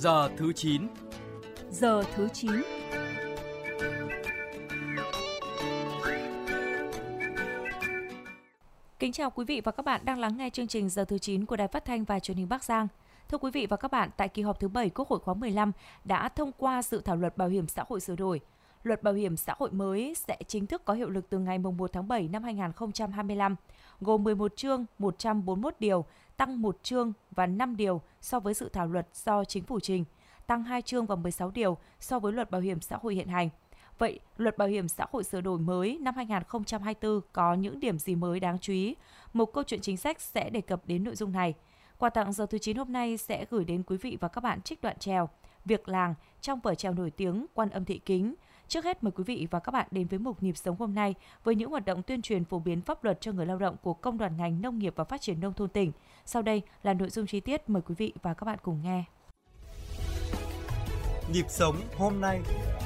Giờ thứ 9. Giờ thứ 9. Kính chào quý vị và các bạn đang lắng nghe chương trình Giờ thứ 9 của Đài Phát thanh và Truyền hình Bắc Giang. Thưa quý vị và các bạn, tại kỳ họp thứ 7 Quốc hội khóa 15 đã thông qua dự thảo luật bảo hiểm xã hội sửa đổi. Luật bảo hiểm xã hội mới sẽ chính thức có hiệu lực từ ngày 1 tháng 7 năm 2025, gồm 11 chương, 141 điều, tăng 1 chương và 5 điều so với dự thảo luật do chính phủ trình, tăng 2 chương và 16 điều so với luật bảo hiểm xã hội hiện hành. Vậy, luật bảo hiểm xã hội sửa đổi mới năm 2024 có những điểm gì mới đáng chú ý? Một câu chuyện chính sách sẽ đề cập đến nội dung này. Quà tặng Giờ thứ 9 hôm nay sẽ gửi đến quý vị và các bạn trích đoạn chèo Việc làng trong vở chèo nổi tiếng Quan Âm Thị Kính. Trước hết mời quý vị và các bạn đến với mục Nhịp sống hôm nay với những hoạt động tuyên truyền phổ biến pháp luật cho người lao động của Công đoàn ngành Nông nghiệp và Phát triển nông thôn tỉnh. Sau đây là nội dung chi tiết, mời quý vị và các bạn cùng nghe. Nhịp sống hôm nay.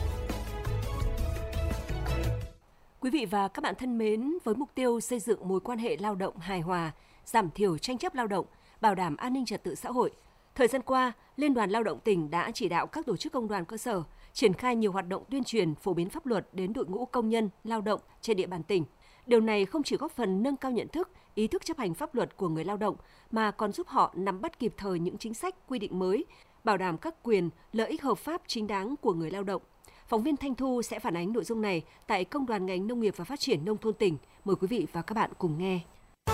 Quý vị và các bạn thân mến, với mục tiêu xây dựng mối quan hệ lao động hài hòa, giảm thiểu tranh chấp lao động, bảo đảm an ninh trật tự xã hội, thời gian qua, Liên đoàn Lao động tỉnh đã chỉ đạo các tổ chức công đoàn cơ sở triển khai nhiều hoạt động tuyên truyền phổ biến pháp luật đến đội ngũ công nhân, lao động trên địa bàn tỉnh. Điều này không chỉ góp phần nâng cao nhận thức, ý thức chấp hành pháp luật của người lao động, mà còn giúp họ nắm bắt kịp thời những chính sách, quy định mới, bảo đảm các quyền, lợi ích hợp pháp chính đáng của người lao động. Phóng viên Thanh Thu sẽ phản ánh nội dung này tại Công đoàn ngành Nông nghiệp và Phát triển nông thôn tỉnh. Mời quý vị và các bạn cùng nghe.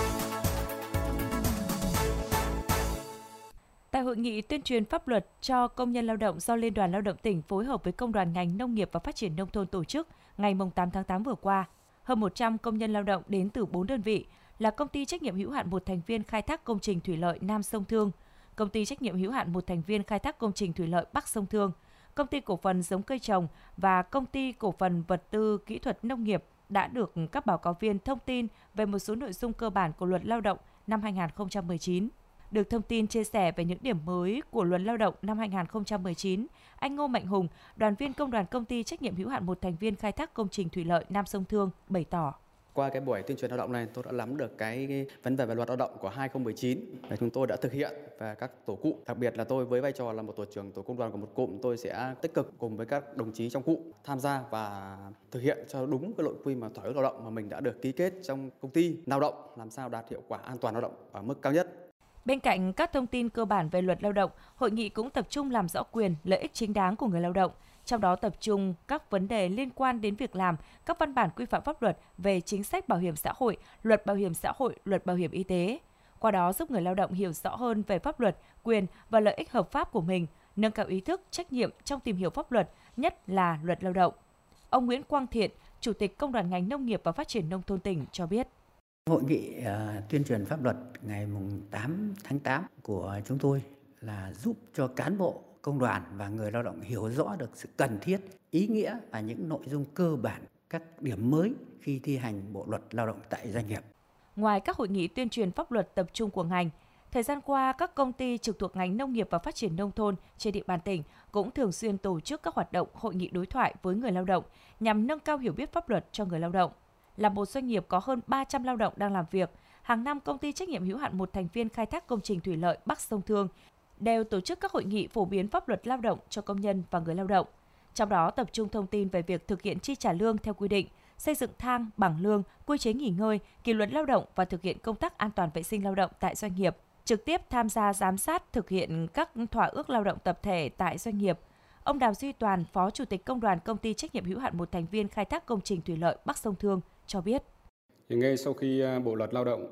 Tại hội nghị tuyên truyền pháp luật cho công nhân lao động do Liên đoàn Lao động tỉnh phối hợp với Công đoàn ngành Nông nghiệp và Phát triển nông thôn tổ chức ngày 8 tháng 8 vừa qua, hơn 100 công nhân lao động đến từ 4 đơn vị là Công ty trách nhiệm hữu hạn một thành viên khai thác công trình thủy lợi Nam Sông Thương, Công ty trách nhiệm hữu hạn một thành viên khai thác công trình thủy lợi Bắc Sông Thương, Công ty cổ phần giống cây trồng và Công ty cổ phần vật tư kỹ thuật nông nghiệp đã được các báo cáo viên thông tin về một số nội dung cơ bản của Luật Lao động năm 2019. Được thông tin chia sẻ về những điểm mới của Luật Lao động năm 2019, anh Ngô Mạnh Hùng, đoàn viên công đoàn Công ty trách nhiệm hữu hạn một thành viên khai thác công trình thủy lợi Nam Sông Thương bày tỏ. Qua cái buổi tuyên truyền lao động này, tôi đã nắm được cái vấn đề về luật lao động của 2019 và chúng tôi đã thực hiện về các tổ cụm. Đặc biệt là tôi với vai trò là một tổ trưởng tổ công đoàn của một cụm, tôi sẽ tích cực cùng với các đồng chí trong cụm tham gia và thực hiện cho đúng cái nội quy mà thỏa ước lao động mà mình đã được ký kết trong công ty lao động, làm sao đạt hiệu quả an toàn lao động ở mức cao nhất. Bên cạnh các thông tin cơ bản về luật lao động, hội nghị cũng tập trung làm rõ quyền, lợi ích chính đáng của người lao động, trong đó tập trung các vấn đề liên quan đến việc làm, các văn bản quy phạm pháp luật về chính sách bảo hiểm xã hội, luật bảo hiểm xã hội, luật bảo hiểm y tế. Qua đó giúp người lao động hiểu rõ hơn về pháp luật, quyền và lợi ích hợp pháp của mình, nâng cao ý thức, trách nhiệm trong tìm hiểu pháp luật, nhất là luật lao động. Ông Nguyễn Quang Thiện, Chủ tịch Công đoàn ngành Nông nghiệp và Phát triển nông thôn tỉnh cho biết. Hội nghị tuyên truyền pháp luật ngày 8 tháng 8 của chúng tôi là giúp cho cán bộ công đoàn và người lao động hiểu rõ được sự cần thiết, ý nghĩa và những nội dung cơ bản, các điểm mới khi thi hành bộ luật lao động tại doanh nghiệp. Ngoài các hội nghị tuyên truyền pháp luật tập trung của ngành, thời gian qua các công ty trực thuộc ngành Nông nghiệp và Phát triển nông thôn trên địa bàn tỉnh cũng thường xuyên tổ chức các hoạt động hội nghị đối thoại với người lao động nhằm nâng cao hiểu biết pháp luật cho người lao động. Là một doanh nghiệp có hơn 300 lao động đang làm việc, hàng năm Công ty trách nhiệm hữu hạn một thành viên khai thác công trình thủy lợi Bắc Sông Thương đều tổ chức các hội nghị phổ biến pháp luật lao động cho công nhân và người lao động. Trong đó tập trung thông tin về việc thực hiện chi trả lương theo quy định, xây dựng thang, bảng lương, quy chế nghỉ ngơi, kỷ luật lao động và thực hiện công tác an toàn vệ sinh lao động tại doanh nghiệp, trực tiếp tham gia giám sát thực hiện các thỏa ước lao động tập thể tại doanh nghiệp. Ông Đào Duy Toàn, Phó Chủ tịch Công đoàn Công ty trách nhiệm hữu hạn một thành viên khai thác công trình thủy lợi Bắc Sông Thương cho biết. Ngay sau khi Bộ luật Lao động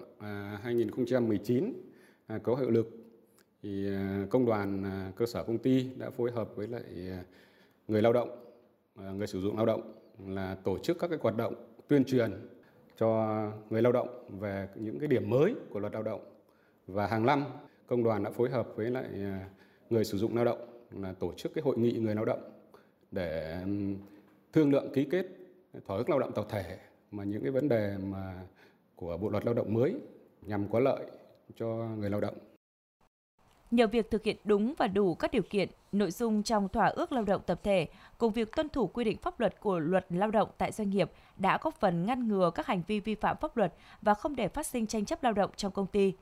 2019 có hiệu lực, thì công đoàn cơ sở công ty đã phối hợp với lại người lao động, người sử dụng lao động là tổ chức các cái hoạt động tuyên truyền cho người lao động về những cái điểm mới của luật lao động. Và hàng năm công đoàn đã phối hợp với lại người sử dụng lao động là tổ chức cái hội nghị người lao động để thương lượng ký kết thỏa ước lao động tập thể mà những cái vấn đề mà của bộ luật lao động mới nhằm có lợi cho người lao động. Nhờ việc thực hiện đúng và đủ các điều kiện, nội dung trong thỏa ước lao động tập thể cùng việc tuân thủ quy định pháp luật của luật lao động tại doanh nghiệp đã góp phần ngăn ngừa các hành vi vi phạm pháp luật và không để phát sinh tranh chấp lao động trong công ty.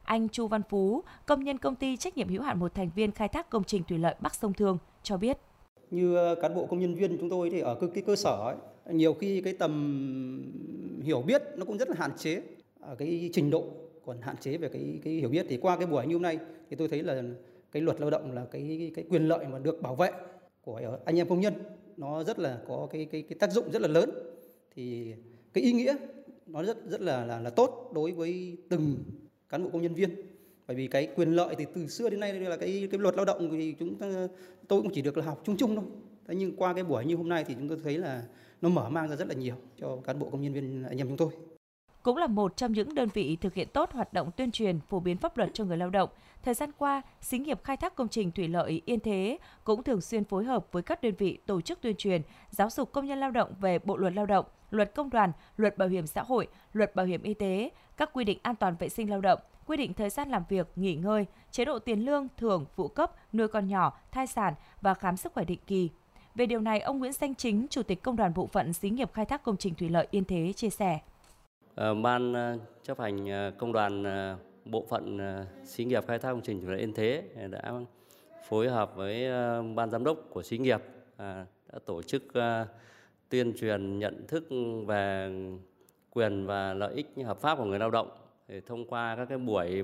Anh Chu Văn Phú, công nhân công ty trách nhiệm hữu hạn một thành viên khai thác công trình thủy lợi Bắc Sông Thương cho biết. Như cán bộ công nhân viên chúng tôi thì ở cái cơ sở ấy, nhiều khi cái tầm hiểu biết nó cũng rất là hạn chế, ở cái trình độ còn hạn chế về cái hiểu biết. Thì qua cái buổi như hôm nay thì tôi thấy là cái luật lao động là cái quyền lợi mà được bảo vệ của anh em công nhân nó rất là có cái tác dụng rất là lớn. Thì cái ý nghĩa nó rất là tốt đối với từng cán bộ công nhân viên. Bởi vì cái quyền lợi thì từ xưa đến nay là cái luật lao động thì tôi cũng chỉ được là học chung thôi. Thế nhưng qua cái buổi như hôm nay thì chúng tôi thấy là nó mở mang ra rất là nhiều cho cán bộ công nhân viên anh em chúng tôi. Cũng là một trong những đơn vị thực hiện tốt hoạt động tuyên truyền phổ biến pháp luật cho người lao động. Thời gian qua, xí nghiệp khai thác công trình thủy lợi Yên Thế cũng thường xuyên phối hợp với các đơn vị tổ chức tuyên truyền, giáo dục công nhân lao động về Bộ luật Lao động, Luật Công đoàn, Luật Bảo hiểm xã hội, Luật Bảo hiểm y tế, các quy định an toàn vệ sinh lao động, quy định thời gian làm việc, nghỉ ngơi, chế độ tiền lương, thưởng, phụ cấp, nuôi con nhỏ, thai sản và khám sức khỏe định kỳ. Về điều này, ông Nguyễn Danh Chính, Chủ tịch Công đoàn Bộ phận Xí nghiệp khai thác công trình thủy lợi Yên Thế chia sẻ. Ban chấp hành Công đoàn Bộ phận Xí nghiệp khai thác công trình thủy lợi Yên Thế đã phối hợp với Ban giám đốc của xí nghiệp đã tổ chức tuyên truyền nhận thức về quyền và lợi ích hợp pháp của người lao động. Để thông qua các cái buổi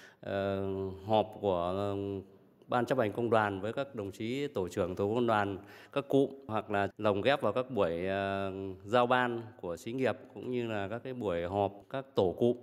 họp của Ban chấp hành công đoàn với các đồng chí tổ trưởng tổ công đoàn các cụm, hoặc là lồng ghép vào các buổi giao ban của xí nghiệp cũng như là các cái buổi họp các tổ cụm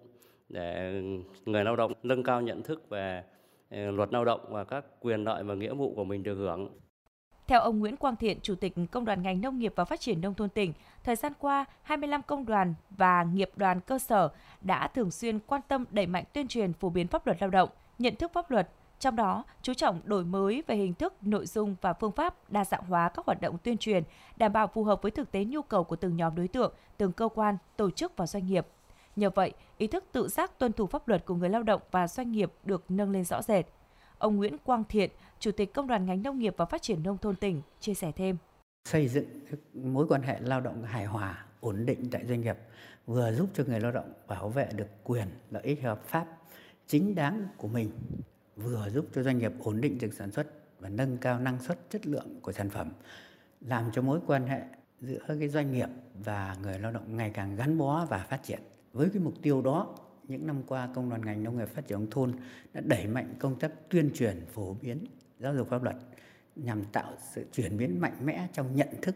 để người lao động nâng cao nhận thức về luật lao động và các quyền lợi và nghĩa vụ của mình được hưởng. Theo ông Nguyễn Quang Thiện, Chủ tịch Công đoàn ngành nông nghiệp và phát triển nông thôn tỉnh, thời gian qua, 25 công đoàn và nghiệp đoàn cơ sở đã thường xuyên quan tâm đẩy mạnh tuyên truyền phổ biến pháp luật lao động, nhận thức pháp luật, trong đó chú trọng đổi mới về hình thức, nội dung và phương pháp, đa dạng hóa các hoạt động tuyên truyền, đảm bảo phù hợp với thực tế nhu cầu của từng nhóm đối tượng, từng cơ quan, tổ chức và doanh nghiệp. Nhờ vậy, ý thức tự giác tuân thủ pháp luật của người lao động và doanh nghiệp được nâng lên rõ rệt. Ông Nguyễn Quang Thiện, Chủ tịch Công đoàn ngành nông nghiệp và phát triển nông thôn tỉnh chia sẻ thêm. Xây dựng mối quan hệ lao động hài hòa, ổn định tại doanh nghiệp vừa giúp cho người lao động bảo vệ được quyền, lợi ích hợp pháp chính đáng của mình, vừa giúp cho doanh nghiệp ổn định được sản xuất và nâng cao năng suất, chất lượng của sản phẩm, làm cho mối quan hệ giữa cái doanh nghiệp và người lao động ngày càng gắn bó và phát triển. Với cái mục tiêu đó, những năm qua, Công đoàn ngành nông nghiệp phát triển nông thôn đã đẩy mạnh công tác tuyên truyền, phổ biến giáo dục pháp luật nhằm tạo sự chuyển biến mạnh mẽ trong nhận thức,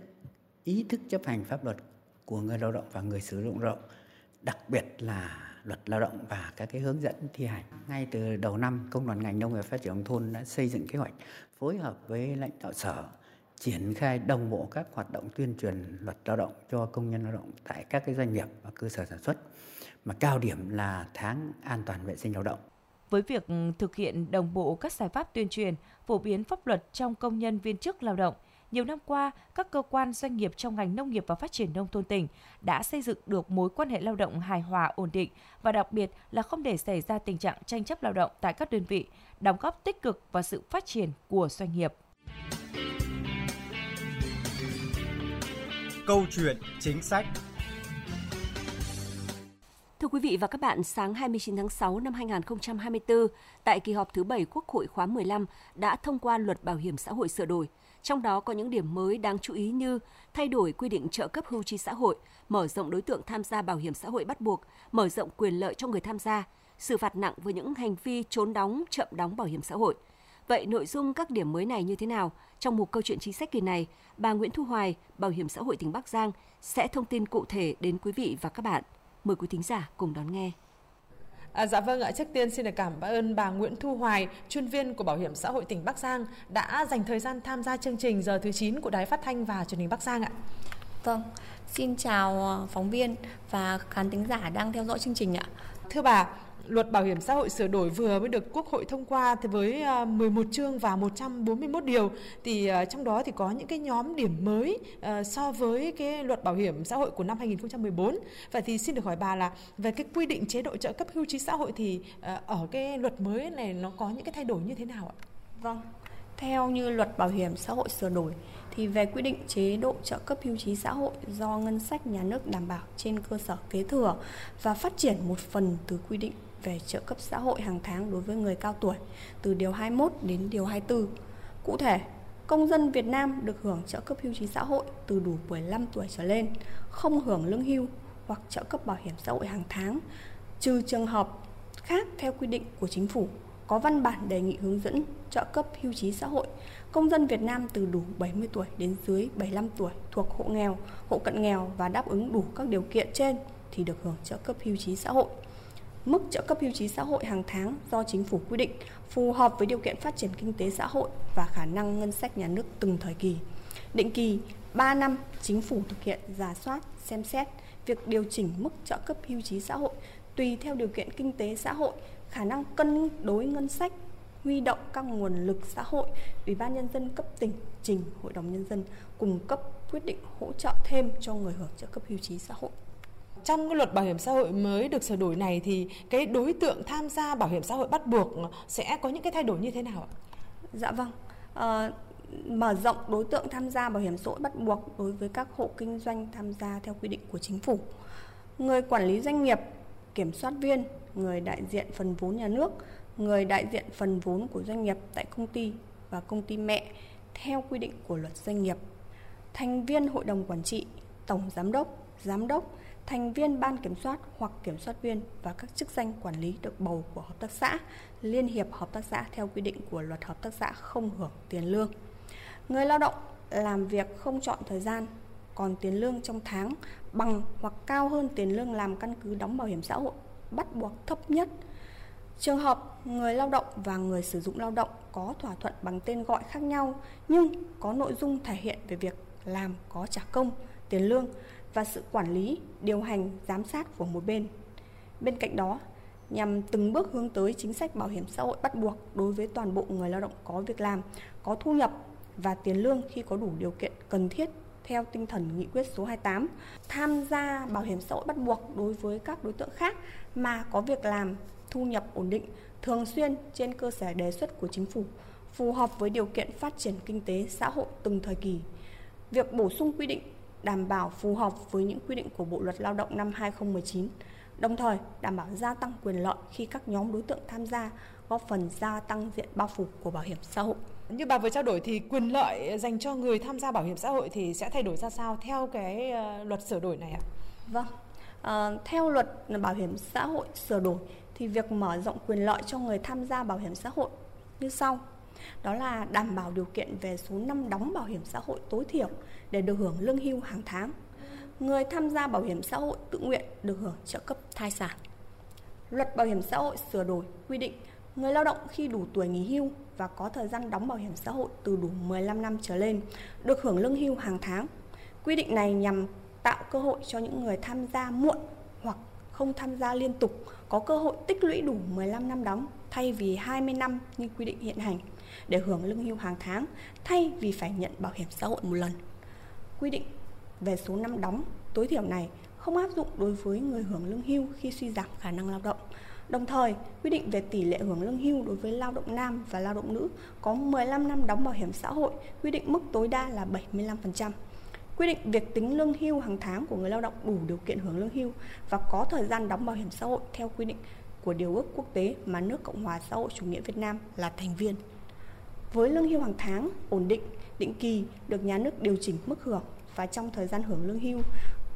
ý thức chấp hành pháp luật của người lao động và người sử dụng lao động, đặc biệt là luật lao động và các cái hướng dẫn thi hành. Ngay từ đầu năm, Công đoàn ngành nông nghiệp phát triển nông thôn đã xây dựng kế hoạch phối hợp với lãnh đạo sở triển khai đồng bộ các hoạt động tuyên truyền luật lao động cho công nhân lao động tại các cái doanh nghiệp và cơ sở sản xuất, mà cao điểm là tháng an toàn vệ sinh lao động. Với việc thực hiện đồng bộ các giải pháp tuyên truyền, phổ biến pháp luật trong công nhân viên chức lao động, nhiều năm qua, các cơ quan doanh nghiệp trong ngành nông nghiệp và phát triển nông thôn tỉnh đã xây dựng được mối quan hệ lao động hài hòa, ổn định và đặc biệt là không để xảy ra tình trạng tranh chấp lao động tại các đơn vị, đóng góp tích cực vào sự phát triển của doanh nghiệp. Câu chuyện chính sách. Thưa quý vị và các bạn, sáng 29 tháng 6 năm 2024, tại kỳ họp thứ 7 Quốc hội khóa 15 đã thông qua Luật Bảo hiểm xã hội sửa đổi. Trong đó có những điểm mới đáng chú ý như thay đổi quy định trợ cấp hưu trí xã hội, mở rộng đối tượng tham gia bảo hiểm xã hội bắt buộc, mở rộng quyền lợi cho người tham gia, xử phạt nặng với những hành vi trốn đóng, chậm đóng bảo hiểm xã hội. Vậy nội dung các điểm mới này như thế nào? Trong mục câu chuyện chính sách kỳ này, bà Nguyễn Thu Hoài, Bảo hiểm xã hội tỉnh Bắc Giang sẽ thông tin cụ thể đến quý vị và các bạn. Mời quý thính giả cùng đón nghe. Dạ vâng ạ, trước tiên xin được cảm ơn bà Nguyễn Thu Hoài, chuyên viên của Bảo hiểm xã hội tỉnh Bắc Giang đã dành thời gian tham gia chương trình giờ thứ 9 của Đài Phát thanh và Truyền hình Bắc Giang ạ. Vâng, xin chào phóng viên và khán thính giả đang theo dõi chương trình ạ. Thưa bà, Luật Bảo hiểm xã hội sửa đổi vừa mới được Quốc hội thông qua thì với 11 chương và 141 điều, thì trong đó thì có những cái nhóm điểm mới so với cái Luật Bảo hiểm xã hội của năm 2014. Vậy thì xin được hỏi bà là về cái quy định chế độ trợ cấp hưu trí xã hội thì ở cái luật mới này nó có những cái thay đổi như thế nào ạ? Vâng, theo như Luật Bảo hiểm xã hội sửa đổi thì về quy định chế độ trợ cấp hưu trí xã hội do ngân sách nhà nước đảm bảo trên cơ sở kế thừa và phát triển một phần từ quy định về trợ cấp xã hội hàng tháng đối với người cao tuổi từ điều 21 đến điều 24. Cụ thể, công dân Việt Nam được hưởng trợ cấp hưu trí xã hội từ đủ 15 tuổi trở lên, không hưởng lương hưu hoặc trợ cấp bảo hiểm xã hội hàng tháng, trừ trường hợp khác theo quy định của Chính phủ, có văn bản đề nghị hướng dẫn trợ cấp hưu trí xã hội. Công dân Việt Nam từ đủ 70 tuổi đến dưới 75 tuổi thuộc hộ nghèo, hộ cận nghèo và đáp ứng đủ các điều kiện trên thì được hưởng trợ cấp hưu trí xã hội. Mức trợ cấp hưu trí xã hội hàng tháng do Chính phủ quy định phù hợp với điều kiện phát triển kinh tế xã hội và khả năng ngân sách nhà nước từng thời kỳ. Định kỳ 3 năm, Chính phủ thực hiện rà soát, xem xét việc điều chỉnh mức trợ cấp hưu trí xã hội tùy theo điều kiện kinh tế xã hội, khả năng cân đối ngân sách, huy động các nguồn lực xã hội. Ủy ban Nhân dân cấp tỉnh trình Hội đồng Nhân dân cung cấp quyết định hỗ trợ thêm cho người hưởng trợ cấp hưu trí xã hội. Trong cái luật bảo hiểm xã hội mới được sửa đổi này thì cái đối tượng tham gia bảo hiểm xã hội bắt buộc sẽ có những cái thay đổi như thế nào ạ? Dạ vâng, mở rộng đối tượng tham gia bảo hiểm xã hội bắt buộc đối với các hộ kinh doanh tham gia theo quy định của Chính phủ. Người quản lý doanh nghiệp, kiểm soát viên, người đại diện phần vốn nhà nước, người đại diện phần vốn của doanh nghiệp tại công ty và công ty mẹ theo quy định của luật doanh nghiệp, thành viên hội đồng quản trị, tổng giám đốc, thành viên ban kiểm soát hoặc kiểm soát viên và các chức danh quản lý được bầu của hợp tác xã, liên hiệp hợp tác xã theo quy định của luật hợp tác xã không hưởng tiền lương. Người lao động làm việc không chọn thời gian, còn tiền lương trong tháng bằng hoặc cao hơn tiền lương làm căn cứ đóng bảo hiểm xã hội bắt buộc thấp nhất. Trường hợp người lao động và người sử dụng lao động có thỏa thuận bằng tên gọi khác nhau nhưng có nội dung thể hiện về việc làm có trả công, tiền lương và sự quản lý, điều hành, giám sát của một bên. Bên cạnh đó, nhằm từng bước hướng tới chính sách bảo hiểm xã hội bắt buộc đối với toàn bộ người lao động có việc làm, có thu nhập và tiền lương khi có đủ điều kiện cần thiết theo tinh thần nghị quyết số 28, tham gia bảo hiểm xã hội bắt buộc đối với các đối tượng khác mà có việc làm, thu nhập ổn định, thường xuyên trên cơ sở đề xuất của Chính phủ, phù hợp với điều kiện phát triển kinh tế xã hội từng thời kỳ. Việc bổ sung quy định đảm bảo phù hợp với những quy định của Bộ Luật Lao động năm 2019, đồng thời đảm bảo gia tăng quyền lợi khi các nhóm đối tượng tham gia, góp phần gia tăng diện bao phủ của bảo hiểm xã hội. Như bà vừa trao đổi thì quyền lợi dành cho người tham gia bảo hiểm xã hội thì sẽ thay đổi ra sao theo cái luật sửa đổi này ạ? Vâng, theo luật bảo hiểm xã hội sửa đổi thì việc mở rộng quyền lợi cho người tham gia bảo hiểm xã hội như sau. Đó là đảm bảo điều kiện về số năm đóng bảo hiểm xã hội tối thiểu để được hưởng lương hưu hàng tháng. Người tham gia bảo hiểm xã hội tự nguyện được hưởng trợ cấp thai sản. Luật bảo hiểm xã hội sửa đổi quy định người lao động khi đủ tuổi nghỉ hưu và có thời gian đóng bảo hiểm xã hội từ đủ 15 năm trở lên được hưởng lương hưu hàng tháng. Quy định này nhằm tạo cơ hội cho những người tham gia muộn hoặc không tham gia liên tục có cơ hội tích lũy đủ 15 năm đóng thay vì 20 năm như quy định hiện hành để hưởng lương hưu hàng tháng thay vì phải nhận bảo hiểm xã hội một lần. Quy định về số năm đóng tối thiểu này không áp dụng đối với người hưởng lương hưu khi suy giảm khả năng lao động. Đồng thời, quy định về tỷ lệ hưởng lương hưu đối với lao động nam và lao động nữ có 15 năm đóng bảo hiểm xã hội, quy định mức tối đa là 75%. Quy định việc tính lương hưu hàng tháng của người lao động đủ điều kiện hưởng lương hưu và có thời gian đóng bảo hiểm xã hội theo quy định của điều ước quốc tế mà nước Cộng hòa xã hội chủ nghĩa Việt Nam là thành viên. Với lương hưu hàng tháng ổn định, định kỳ được nhà nước điều chỉnh mức hưởng và trong thời gian hưởng lương hưu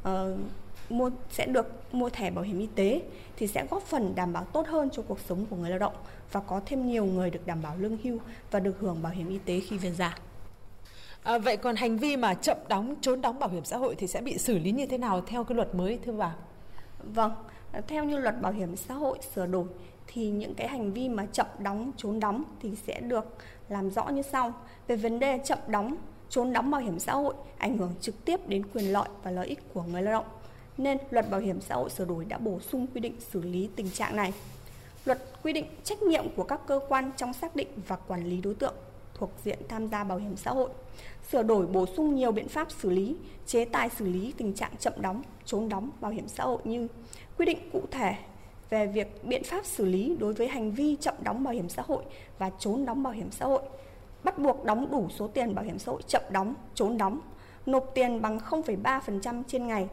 sẽ được mua thẻ bảo hiểm y tế thì sẽ góp phần đảm bảo tốt hơn cho cuộc sống của người lao động và có thêm nhiều người được đảm bảo lương hưu và được hưởng bảo hiểm y tế khi về già. Vậy còn hành vi mà chậm đóng, trốn đóng bảo hiểm xã hội thì sẽ bị xử lý như thế nào theo cái luật mới thưa bà? Vâng, theo như luật bảo hiểm xã hội sửa đổi thì những cái hành vi mà chậm đóng, trốn đóng thì sẽ được làm rõ như sau. Về vấn đề chậm đóng, trốn đóng bảo hiểm xã hội ảnh hưởng trực tiếp đến quyền lợi và lợi ích của người lao động, nên luật bảo hiểm xã hội sửa đổi đã bổ sung quy định xử lý tình trạng này. Luật quy định trách nhiệm của các cơ quan trong xác định và quản lý đối tượng thuộc diện tham gia bảo hiểm xã hội, sửa đổi bổ sung nhiều biện pháp xử lý, chế tài xử lý tình trạng chậm đóng, trốn đóng bảo hiểm xã hội như quy định cụ thể về việc biện pháp xử lý đối với hành vi chậm đóng bảo hiểm xã hội và trốn đóng bảo hiểm xã hội, bắt buộc đóng đủ số tiền bảo hiểm xã hội chậm đóng, trốn đóng, nộp tiền bằng 0,3% trên ngày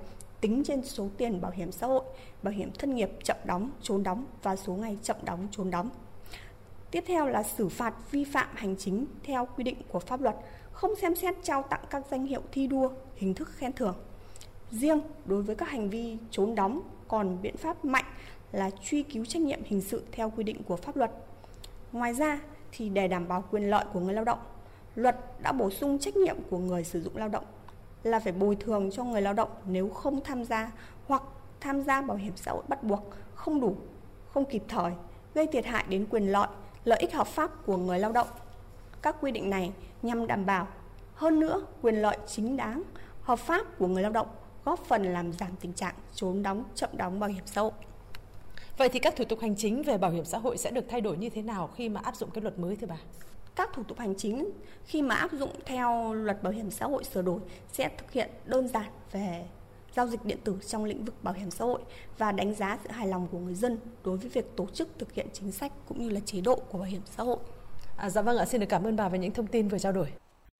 tính trên số tiền bảo hiểm xã hội, bảo hiểm thất nghiệp chậm đóng, trốn đóng và số ngày chậm đóng, trốn đóng. Tiếp theo là xử phạt vi phạm hành chính theo quy định của pháp luật, không xem xét trao tặng các danh hiệu thi đua, hình thức khen thưởng. Riêng đối với các hành vi trốn đóng còn biện pháp mạnh là truy cứu trách nhiệm hình sự theo quy định của pháp luật. Ngoài ra thì để đảm bảo quyền lợi của người lao động, luật đã bổ sung trách nhiệm của người sử dụng lao động là phải bồi thường cho người lao động nếu không tham gia hoặc tham gia bảo hiểm xã hội bắt buộc không đủ, không kịp thời, gây thiệt hại đến quyền lợi ích hợp pháp của người lao động. Các quy định này nhằm đảm bảo hơn nữa quyền lợi chính đáng, hợp pháp của người lao động, góp phần làm giảm tình trạng trốn đóng, chậm đóng bảo hiểm xã hội. Vậy thì các thủ tục hành chính về bảo hiểm xã hội sẽ được thay đổi như thế nào khi mà áp dụng cái luật mới thưa bà? Các thủ tục hành chính khi mà áp dụng theo luật bảo hiểm xã hội sửa đổi sẽ thực hiện đơn giản về giao dịch điện tử trong lĩnh vực bảo hiểm xã hội và đánh giá sự hài lòng của người dân đối với việc tổ chức thực hiện chính sách cũng như là chế độ của bảo hiểm xã hội. Dạ vâng ạ, xin được cảm ơn bà về những thông tin vừa trao đổi.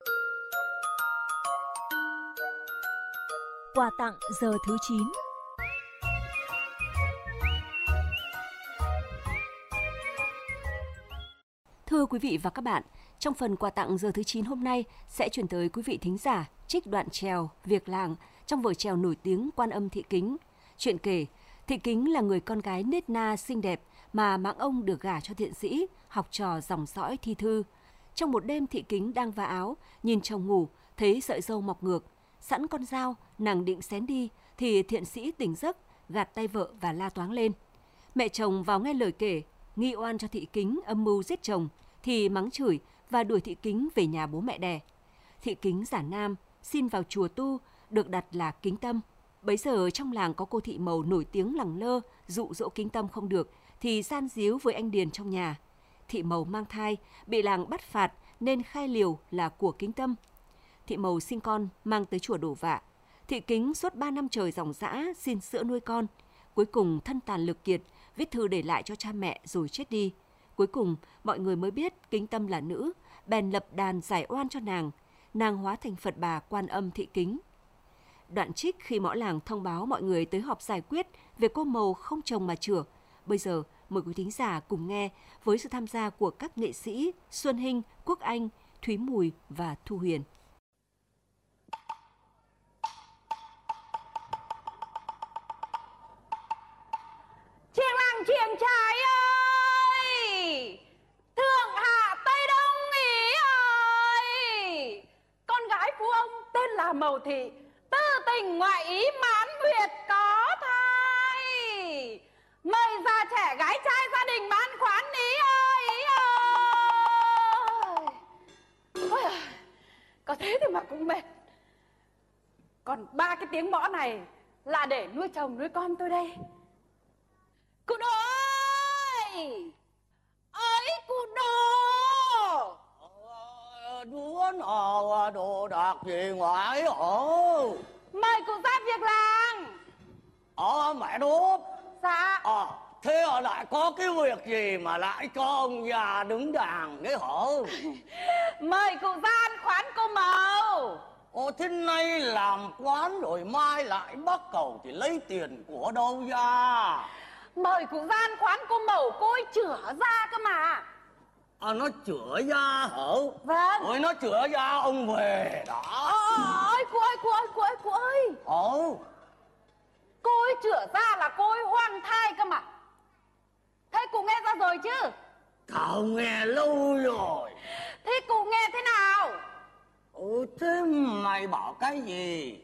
Quà tặng giờ thứ 9. Thưa quý vị và các bạn, trong phần quà tặng giờ thứ 9 hôm nay sẽ chuyển tới quý vị thính giả trích đoạn chèo Việc Làng trong vở chèo nổi tiếng Quan Âm Thị Kính. Chuyện kể, Thị Kính là người con gái nết na xinh đẹp mà mãng ông được gả cho thiện sĩ, học trò dòng dõi thi thư. Trong một đêm Thị Kính đang vá áo, nhìn chồng ngủ, thấy sợi râu mọc ngược. Sẵn con dao, nàng định xén đi thì thiện sĩ tỉnh giấc, gạt tay vợ và la toáng lên. Mẹ chồng vào nghe lời kể, nghi oan cho Thị Kính âm mưu giết chồng, thì mắng chửi và đuổi Thị Kính về nhà bố mẹ đẻ. Thị Kính giả nam, xin vào chùa tu, được đặt là Kính Tâm. Bấy giờ trong làng có cô thị mầu nổi tiếng lẳng lơ, dụ dỗ Kính Tâm không được, thì gian díu với anh Điền trong nhà. Thị mầu mang thai, bị làng bắt phạt nên khai liều là của Kính Tâm. Thị mầu sinh con mang tới chùa đổ vạ. Thị Kính suốt 3 năm trời ròng rã xin sữa nuôi con. Cuối cùng thân tàn lực kiệt, viết thư để lại cho cha mẹ rồi chết đi. Cuối cùng mọi người mới biết Kính Tâm là nữ, bèn lập đàn giải oan cho nàng. Nàng hóa thành Phật bà Quan Âm Thị Kính. Đoạn trích khi mõ làng thông báo mọi người tới họp giải quyết về cô mầu không chồng mà chửa. Bây giờ mời quý thính giả cùng nghe với sự tham gia của các nghệ sĩ Xuân Hinh, Quốc Anh, Thúy Mùi và Thu Huyền. Chiêng làng chiêng trái ơi, thượng hạ tây đông ý ơi. Con gái phú ông tên là Mầu Thị, tư tình ngoại ý mãn nguyệt có thai. Mời già trẻ gái trai gia đình bán khoán ý ơi, ý ơi. Ôi à, có thế thì mà cũng mệt. Còn 3 cái tiếng mõ này là để nuôi chồng nuôi con tôi đây. Cụ Đồ ơi! Ơi cụ Đồ! Đứa nào đồ đạc gì ngoại hổ? Mời cụ ra việc làng. Mẹ Đút. Dạ. Thế lại có cái việc gì mà lại cho ông già đứng đàng cái hổ? Mời cụ ra ăn khoán cô Mầu. Thế nay làm quán rồi mai lại bắt cầu thì lấy tiền của đâu ra? Mời cụ ra ăn khoán cô Mầu, cô ấy chữa ra cơ mà. Nó chữa da hả? Vâng. Ôi nó chữa da ông về đó. Ôi cụ ơi. Cô ấy chữa ra là cô ấy hoang thai cơ mà. Thế cụ nghe ra rồi chứ? Cậu nghe lâu rồi. Thế cụ nghe thế nào? Thế mày bảo cái gì?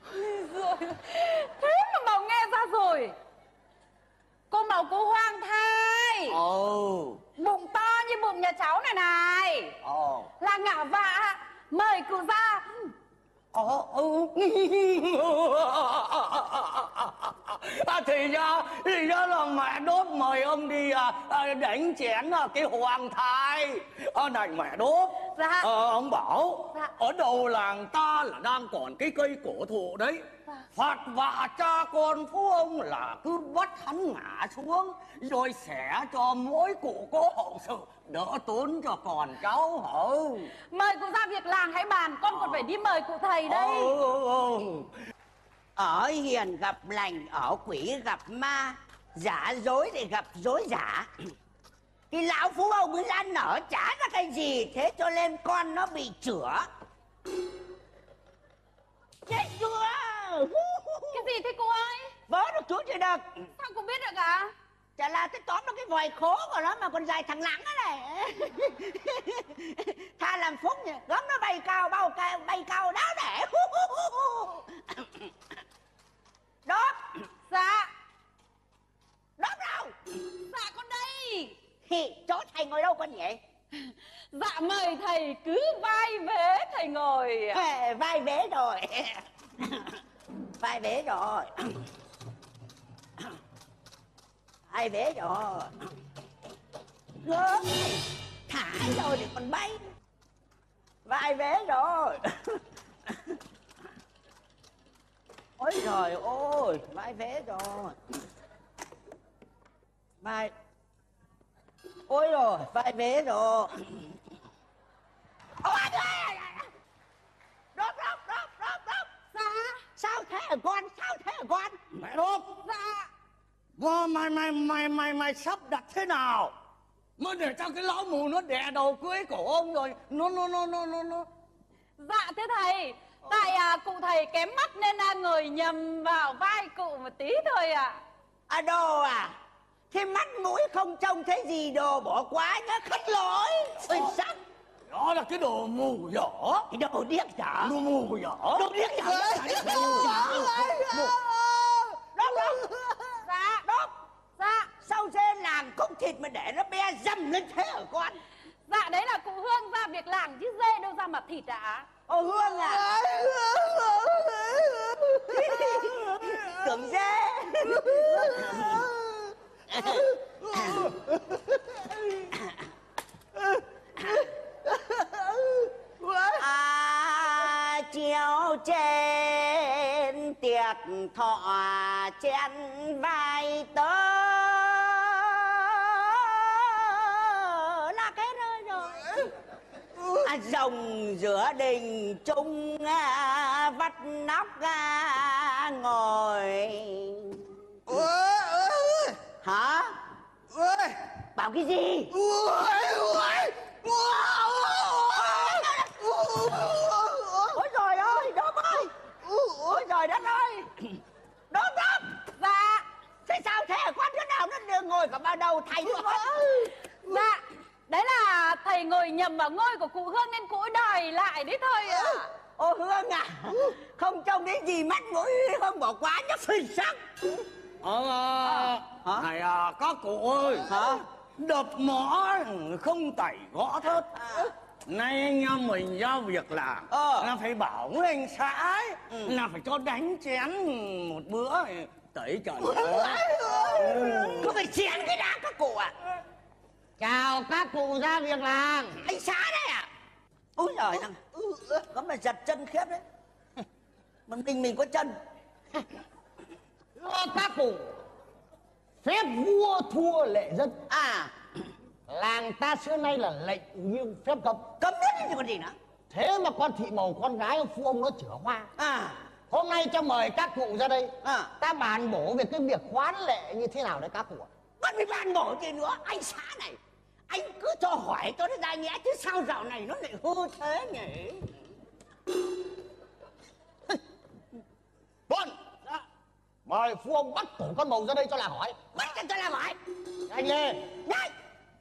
Thế mà Mầu nghe ra rồi. Cô Mầu cô hoang thai. Bụng to như bụng nhà cháu này này. Là ngả vạ. Mời cụ ra. Thì ra là mẹ Đốt mời ông đi đánh chén cái hoàng thai. Này mẹ Đốt. Dạ. Ông bảo ở đầu làng ta là đang còn cái cây cổ thụ đấy. Phạt vạ cha con phú ông là cứ bắt hắn ngã xuống rồi xẻ cho mỗi cụ có hậu sự, đỡ tốn cho con cháu hả? Mời cụ ra việc làng hãy bàn, con còn phải đi mời cụ thầy đây. Ở hiền gặp lành, ở quỷ gặp ma, giả dối thì gặp dối giả. Thì lão phú ông ấy ra nở chả ra cái gì, thế cho nên con nó bị chữa. Chết chưa? Cái gì thế cô ơi? Vớ được chú chưa được. Sao cô biết được ạ? Chả là tôi tóm được cái vòi khố của nó mà còn dài thằng lẳng đó này. Tha làm phúc nhỉ, gấm nó bay cao, bay cao đáo để. Đốt. Dạ. Đốt đâu? Dạ con đây. Chỗ thầy ngồi đâu con nhỉ? Dạ mời thầy cứ vai vế thầy ngồi. Vai vế rồi. Vai vế rồi. Vai vế rồi. Gớm, thả rồi để còn bay. Vai vế rồi. Ôi trời ơi, vai vế rồi. Vai. Ôi rồi, vai vế rồi. Ôi ơi. Đốt. Dạ. Sao thế hả con? Sao thế hả con? Mẹ Đốt. Dạ. Mày sắp đặt thế nào? Mới để cho cái lão mù nó đè đầu cưới cổ ông rồi. Nó. Dạ thưa thầy, tại cụ thầy kém mắt nên người nhầm vào vai cụ một tí thôi ạ. À đồ à? Thế mắt mũi không trông thấy gì, đồ bỏ quá nhá, khất lỗi. Xinh sắc. Đó là cái đồ mù dở. Cái đồ điếc dở. Đồ mù dở. Đồ điếc dở. Đốt. Dạ. Đốt. Dạ. Sao dê làng cúc thịt mà để nó be dầm lên thế hả con? Dạ đấy là cụ Hương ra việc làng chứ dê đâu ra mặt thịt ạ. Ô Hương à? Tưởng dê. Chiều trên tiệc thọ chén vai tớ là cái nơi rồi. Rồng giữa đình trung vắt nóc ngồi. Hả? Bảo cái gì? Ôi trời ơi, Đốp ơi. Ôi trời đất ơi. Đốp. Dạ. Thế sao thế hả con? Đứa nào nó đưa ngồi cả vào đầu thầy con? Dạ. Đấy là thầy ngồi nhầm vào ngôi của cụ Hương nên cụ đòi lại đấy thôi ạ. Ô Hương à, không trông đến gì, mắt mũi Hương bỏ quá nhá, phình sắc. Này các cụ ơi. Hả? Đập mõ không tẩy gõ thớt. Nay anh em mình giao việc làm là phải bảo với anh xã ấy, là phải cho đánh chén một bữa tẩy trần. Cứ phải chén cái đã các cụ ạ. Chào các cụ ra việc làm. Anh xã đấy à? Úi giời, có mà giật chân khiếp đấy. Mình có chân. Các cụ, phép vua thua lệ dân. Làng ta xưa nay là lệnh nghiêm phép cấm. Cấm biết thì còn gì nữa. Thế mà con thị màu con gái ông phu ông nó chửa hoa. Hôm nay cho mời các cụ ra đây. Ta bàn bổ về cái việc khoán lệ như thế nào đấy các cụ ạ. Con phải bàn bổ gì nữa. Anh xã này, anh cứ cho hỏi cho nó ra nhẽ chứ sao dạo này nó lại hư thế nhỉ? Vâng. Mời phu ông bắt cổ con màu ra đây cho làng hỏi. Bắt cho làng hỏi. Anh lên. Nhanh.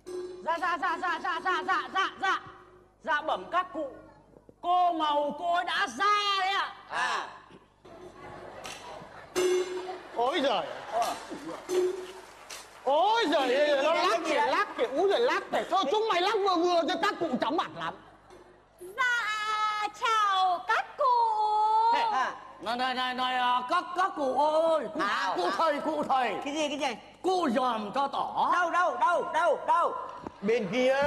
Dạ bẩm các cụ, cô màu cô ấy đã ra đấy ạ. Ôi giời. Ôi giời, nó lắc kìa, úi giời lắc kìa. Thôi chúng mày lắc vừa cho các cụ chóng mặt lắm. Dạ, chào các cụ. Này, các cụ ơi. Cụ thầy. Cái gì? Cụ dòm cho tỏ. Đâu? Bên kia.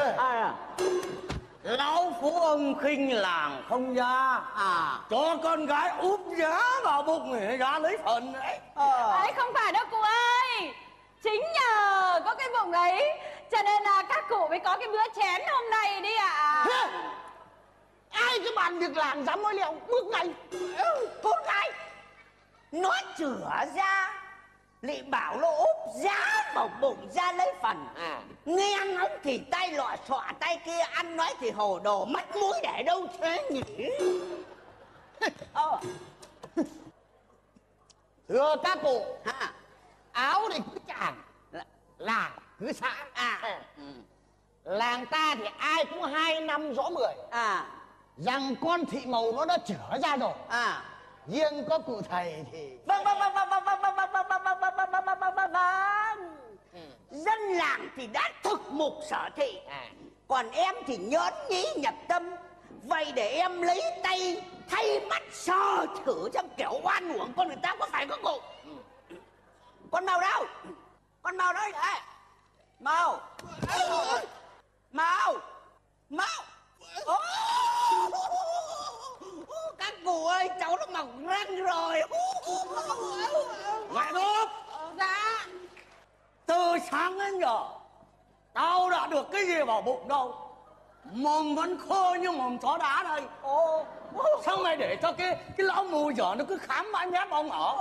Lão phú ông khinh làng không ra. Cho con gái úp giá vào bụng để ra lấy phần đấy. Đấy không phải đâu cụ ơi. Chính nhờ có cái bụng ấy cho nên là các cụ mới có cái bữa chén hôm nay đi ạ. Ai cái bàn việc làm dám nói lẹo bước ngay. Con gái. nó chửa ra lại bảo nó úp giá vào bụng ra lấy phần. Nghe nói thì tay lọ xọ tay kia, ăn nói thì hồ đồ, mất mũi để đâu thế nhỉ? Thưa các cụ, áo thì cứ chàng, làng cứ xã. Làng ta thì ai cũng 2 năm rõ 10. Rằng con thị màu nó đã trở ra rồi. Riêng có cụ thầy thì vâng. Dân làng thì đã thực mục sở thị, còn em thì nhớn nhí nhập tâm. Vậy để em lấy tay thay mắt sờ thử trong kiểu oan uổng con người ta có phải không cụ? Con Màu đâu? Con Màu đâu vậy? Màu. Các cụ ơi, cháu nó mọc răng rồi. Mẹ Đốp. Dạ. Từ sáng đến giờ tao đã được cái gì vào bụng đâu, mồm vẫn khô như mồm chó đá đây. Sao mày để cho cái lão mù dở nó cứ khám mãi mép ông ở?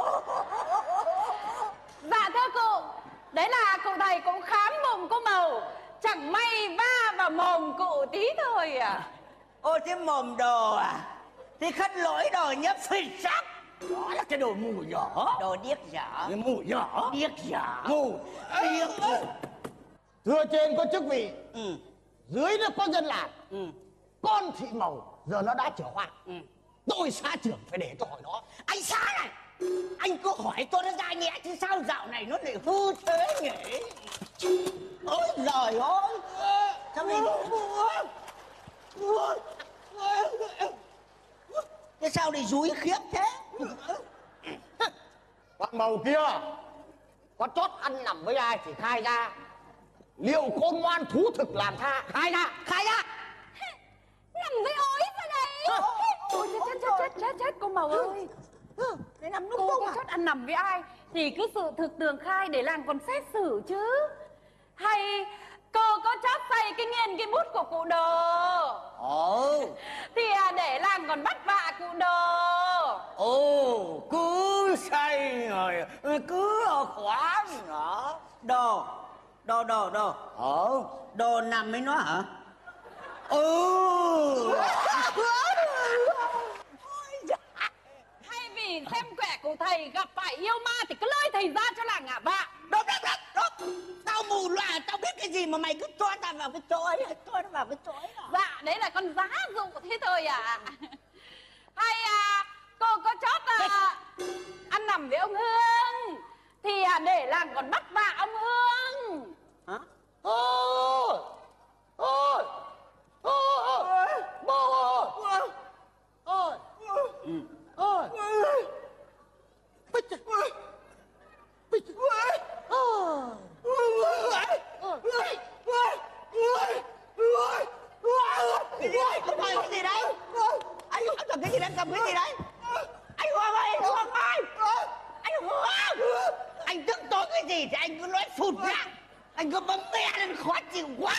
Dạ thưa cụ, đấy là cụ thầy cũng khám mồm cô Màu, chẳng may va vào mồm cụ tí thôi à. Ô thế mồm đồ à? Thì khất lỗi đồ nhấp phịch sắc. Đó là cái đồ mù dở. Đồ điếc dở. Mù dở. Điếc dở. Mù điếc. thưa trên có chức vị, dưới nó có dân làng. Con thị màu giờ nó đã trở hoa. Tôi xã trưởng phải để tôi hỏi nó. Anh xã này, anh cứ hỏi tôi nó ra nhẹ chứ sao dạo này nó lại hư thế nhỉ? Ôi giời ơi, sao mình thế sao lại dúi khiếp thế? Con Màu kia có chót ăn nằm với ai thì khai ra. Liệu khôn ngoan thú thực làm tha, khai ra. Nằm với ối ra đây. Ôi chết cô Màu ơi. Cô có chót ăn nằm với ai thì cứ sự thực tường khai để làng còn xét xử chứ. Hay cô có chót say cái nghiền cái bút của cụ Đồ thì để làng còn bắt vạ cụ Đồ. Cứ say rồi cứ khoáng đó. Đồ nằm với nó hả? Hay vì xem quẻ của thầy gặp phải yêu ma thì cứ lôi thầy ra cho làng ngả vạ. Đó. Tao mù loà, tao biết cái gì mà mày cứ cho tao vào cái chỗ ấy, cho nó vào cái chỗ ấy. Dạ, đấy là con giá dụ thế thôi à. Hay cô có chót ăn nằm với ông Hương thì để làng còn bắt vạ ông Hương. Hả? Cái gì đấy? Anh cầm cái gì đấy? Cầm cái gì đấy? Anh Hương ơi! Anh Hương! Anh tức tối cái gì thì anh cứ nói phụt ra. Anh cứ bấm me lên khó chịu quá.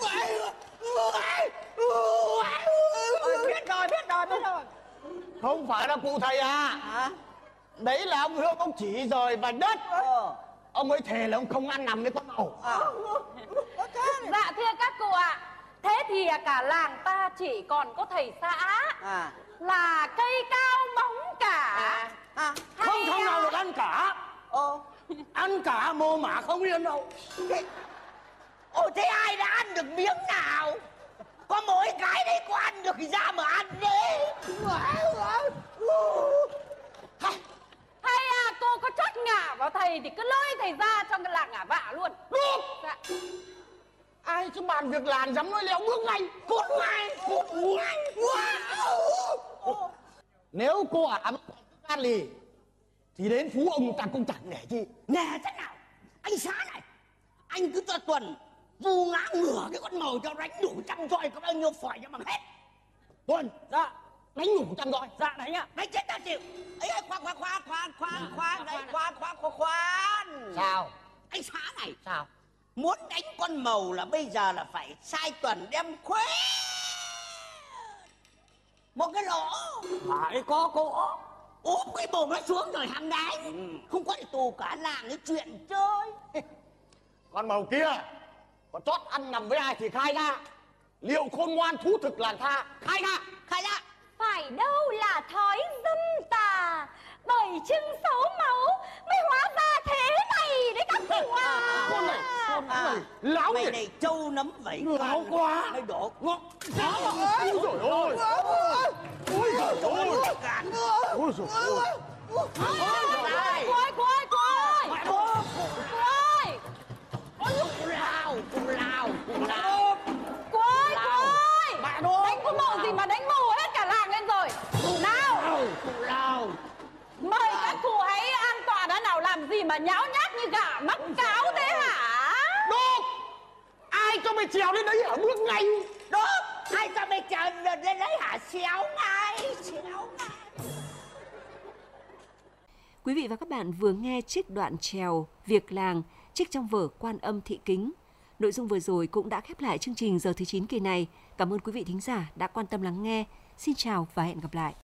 Biết rồi. Không phải là cụ thầy à? Đấy là ông Hương, ông chỉ rời vành đất. Ông ấy thề là ông không ăn nằm với con Màu. Dạ thưa các cụ ạ, thế thì cả làng ta chỉ còn có thầy xã là cây cao bóng cả. Không nào được ăn cả. Ăn cả mồ mả không yên đâu. Thế ai đã ăn được miếng nào? Có mỗi cái đấy có ăn được ra mà ăn đấy. Hay cô có chót ngả vào thầy thì cứ lôi thầy ra cho cái làng ngả vạ luôn. Dạ. Ai chứ bàn việc làng dám nói léo bước ngay. Cút ngay. Nếu cô ảm gan lì thì đến phú ông ta cũng chẳng nể chi. Nè thế nào? Anh xã này, anh cứ cho Tuần vu ngã ngửa cái con Màu cho đánh đủ trăm roi có bao nhiêu phỏi cho bằng hết. Tuần, dạ, đánh đủ trăm roi. Dạ đánh ạ. Đánh chết tao chịu. Ấy khoan. Sao? Anh xã này. Sao? Muốn đánh con Màu là bây giờ là phải sai Tuần đem khuế một cái lỗ. Phải có cổ. ốm cái bồn nó xuống rồi hăng đái. Không có thì tù cả làng cái chuyện chơi. Con màu kia, có chót ăn nằm với ai thì khai ra. Liệu khôn ngoan thú thực làng tha, khai ra. Khai ra. Phải đâu là thói dâm tà, bởi chưng xấu máu mới hóa ra thế này đấy các cụ à. Con này láo mày nhỉ? này trâu nấm vẩy láo quá. mày đổ ngọt. Ôi dồi ôi. Ôi dồi ôi. Ôi dồi ôi. Cô ơi. Cô ơi. Đánh cái bộ gì mà đánh mù hết cả làng lên rồi. Nào. Mời các cụ hãy an toàn đã nào, làm gì mà nháo nhác như gà mắc cáo thế hả? Đốt. Ai cho mày trèo lên đấy hả? Bước ngay. Đốt. Ai cho mày trèo lên đấy hả? Xéo ngay. Quý vị và các bạn vừa nghe trích đoạn chèo Việc làng trích trong vở Quan Âm Thị Kính. Nội dung vừa rồi cũng đã khép lại chương trình Giờ thứ 9 kỳ này. Cảm ơn quý vị thính giả đã quan tâm lắng nghe. Xin chào và hẹn gặp lại.